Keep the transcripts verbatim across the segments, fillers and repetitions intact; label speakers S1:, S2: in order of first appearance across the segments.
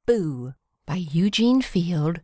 S1: Boo by Eugene Field.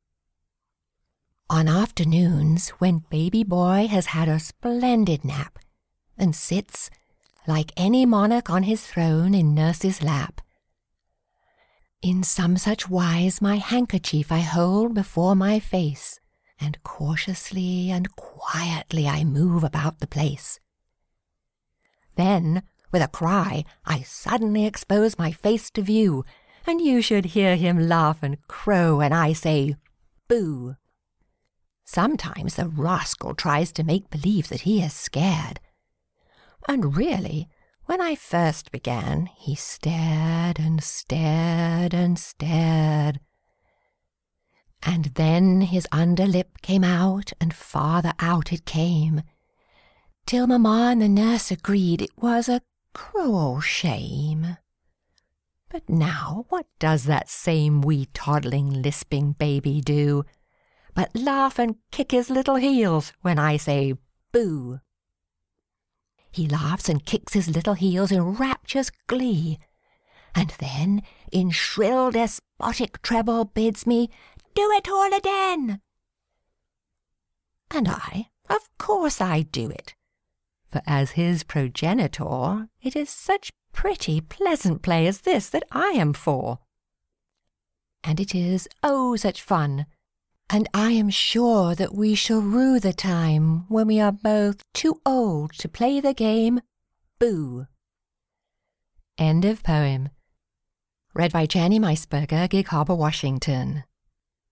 S1: On afternoons, when baby boy has had a splendid nap and sits, like any monarch on his throne, in nurse's lap, in some such wise my handkerchief I hold before my face, and cautiously and quietly I move about the place. Then, with a cry, I suddenly expose my face to view, and you should hear him laugh and crow when I say, "Boo." Sometimes the rascal tries to make believe that he is scared. And really, when I first began, he stared and stared and stared. And then his under lip came out, and farther out it came, till Mamma and the nurse agreed it was a cruel shame. But now what does that same wee toddling lisping baby do, but laugh and kick his little heels when I say boo? He laughs and kicks his little heels in rapturous glee, and then in shrill despotic treble bids me do it all again. And I, of course I do it, for as his progenitor, it is such pretty pleasant play as this that I am for. And it is, oh, such fun, and I am sure that we shall rue the time when we are both too old to play the game Boo. End of poem. Read by Jenny Meisberger, Gig Harbor, Washington.